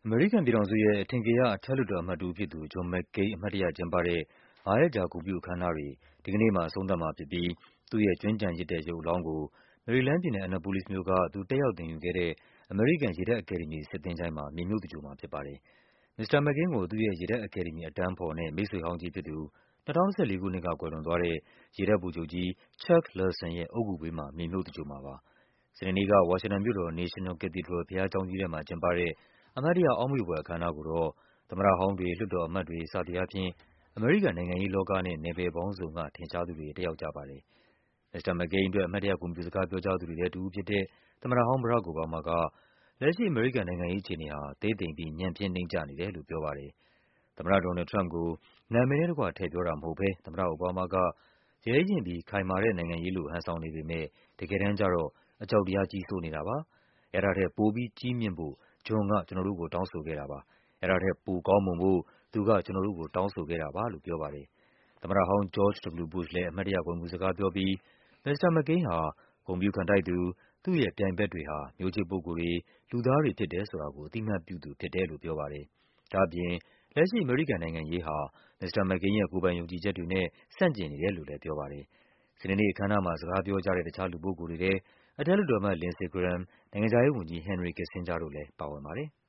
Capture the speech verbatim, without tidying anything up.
အမေရိကန်ပြည်ထောင်စုရဲ့အထင်ကရ အထက်လွှတ်တော်အမတ်တဦးဖြစ်သူ John McCain အမှတ်တရကျင်းပတဲ့ ငါးရက်ကြာ ဂုဏ်ပြုအခမ်းအနားတွေ ဒီကနေ့မှာ အဆုံးသတ်မှာဖြစ်ပြီး သူ့ရဲ့ ကြွင်းကျန်ရစ်တဲ့ရုပ်အလောင်းကို မေရီလန်းပြည်နယ်၊ Annapolis မြို့က သူတက်ရောက်သင်ယူခဲ့တဲ့ အမေရိကန် ရေတပ်အကယ်ဒမီ စစ်သင်္ချိုင်းမှာ မြေမြှုပ်သင်္ဂြိုဟ်မှာဖြစ်ပါတယ်။ မစ္စတာ McCain ကို သူ့ရဲ့ ရေတပ်အကယ်ဒမီ အတန်းဖော်နဲ့ မိတ်ဆွေဟောင်းတည်းဖြစ်သူ ၂၀၁၄ ခုနှစ်က ကွယ်လွန်သွားတဲ့ ရေတပ်ဗိုလ်ချုပ်ကြီး Chuck Leeson ရဲ့ အုတ်ဂူဘေးမှာ မြေမြှုပ်သင်္ဂြိုဟ်မှာပါ။ စနေနေ့က ဝါရှင်တန်မြို့တော် National Cathedral ဘုရားကျောင်းကြီးထဲမှာကျင်းပတဲ့ အမှတ်တရ အောက်မေ့ဖွယ်အခမ်းအနားကိုတော့ သမ္မတဟောင်းတွေ၊ လွှတ်တော်အမတ်တွေ စသည်အားဖြင့် အမေရိကန် နိုင်ငံရေးလောကနဲ့ နယ်ပယ်ပေါင်းစုံက ထင်ရှားသူတွေ တက်ရောက်ကြပါတယ်။ မစ္စတာ McCain အတွက် အမှတ်တရ ဂုဏ်ပြုစကားပြောကြားသူတွေထဲ တဦးဖြစ်တဲ့ သမ္မတဟောင်း Barack Obama က လက်ရှိ အမေရိကန်နိုင်ငံရေးအခြေအနေဟာ သေးသိမ်ပြီး ညံ့ဖျင်းနိမ့်ကျနေတယ်လို့ ပြောပါတယ်။ သမ္မတ ဒေါ်နယ်လ်ဒ် ထရမ့်ပ်ကို နာမည်နဲ့တကွ ထည့်ပြောတာမဟုတ်ဘဲ သမ္မတအိုဘားမားက ရဲရင့်ပြီး ခိုင်မာတဲ့နိုင်ငံရေးလို့ ဟန်ဆောင်နေပေမယ့် တကယ်တမ်းကျတော့ အကြောက်တရား ကြီးစိုးနေတာပါ၊ အဲဒါထက် ပိုပြီးကြီးမြင့်ဖို့ John က ကျနော်တို့ကို တောင်းဆိုခဲ့တာပါ၊ အဲဒါထက် ပိုကောင်းမွန်ဖို့ သူက ကျနော်တို့ကို တောင်းဆိုခဲ့တာပါလို့ ပြောပါတယ်။ သမ္မတဟောင်း George W. Bush လည်း အမှတ်တရ ဂုဏ်ပြုစကားပြောပြီး မစ္စတာ McCain ဟာ ဂုဏ်ပြုခံထိုက်သူ၊ သူ့ရဲ့ပြိုင်ဘက်တွေဟာ မျိုးချစ်ပုဂ္ဂိုလ်တွေ၊ လူသားတွေဖြစ်တယ်ဆိုတာကို အသိအမှတ်ပြုသူဖြစ်တယ်လို့ ပြောပါတယ်။ ဒါ့အပြင် လက်ရှိ အမေရိကန်နိုင်ငံရေးဟာ မစ္စတာ McCain ရဲ့ ကိုယ်ပိုင်ယုံကြည်ချက်တွေနဲ့ ဆန့်ကျင်နေတယ်လို့လည်း ပြောပါတယ်။ စနေနေ့အခမ်းအနားမှာ စကားပြောကြတဲ့ တခြားလူပုဂ္ဂိုလ်တွေထဲ အထက်လွှတ်တော်အမတ် Lindsey Graham ၊ နိုင်ငံခြားရေးဝန်ကြီး Henry Kissinger တို့လည်း ပါဝင်ပါတယ်။